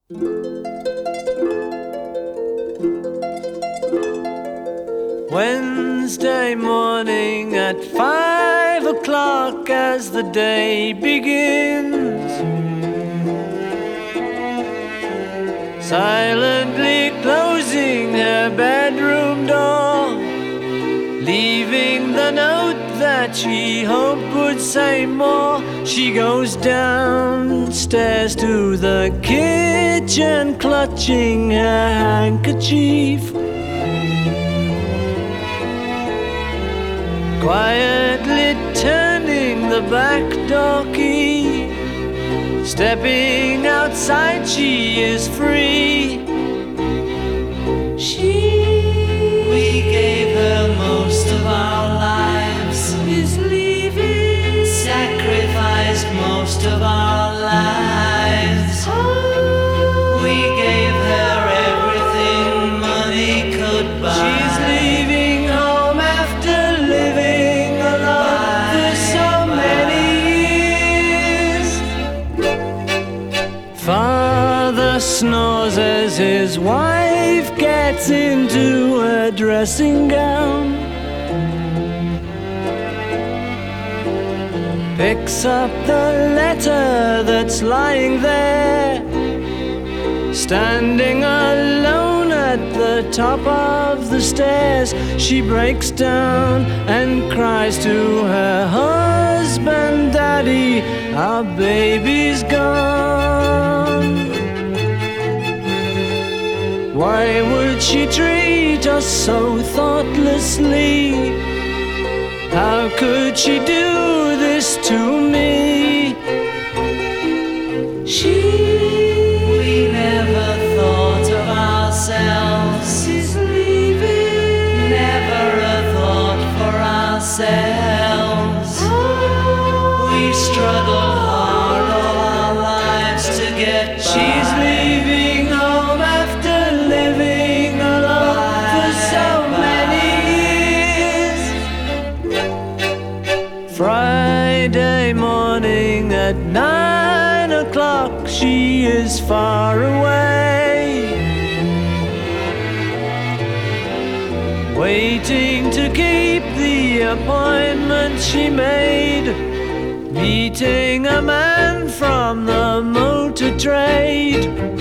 Wednesday morning at 5 o'clock as the day begins, silently closing her bedroom door, leaving the note that she hoped would say more. She goes downstairs to the kitchen, clutching her handkerchief, quietly turning the back door key. Stepping outside, she is free. We gave her most of our lives, is leaving, sacrificed most of our lives. We gave her everything money could buy. She's leaving home after living alone for so many years. Father snores as his wife gets into her dressing gown, picks up the letter that's lying there. Standing alone at the top of the stairs, she breaks down and cries to her husband, "Daddy, our baby's gone." Why would she treat us so thoughtlessly? How could she do this to me? We never thought of ourselves, she's leaving. Never a thought for ourselves. We struggled hard all our lives to get by. She's leaving home after living alone for so many years. Friday morning at 9 o'clock, she is far away, waiting to keep the appointment she made, meeting a man from the motor trade.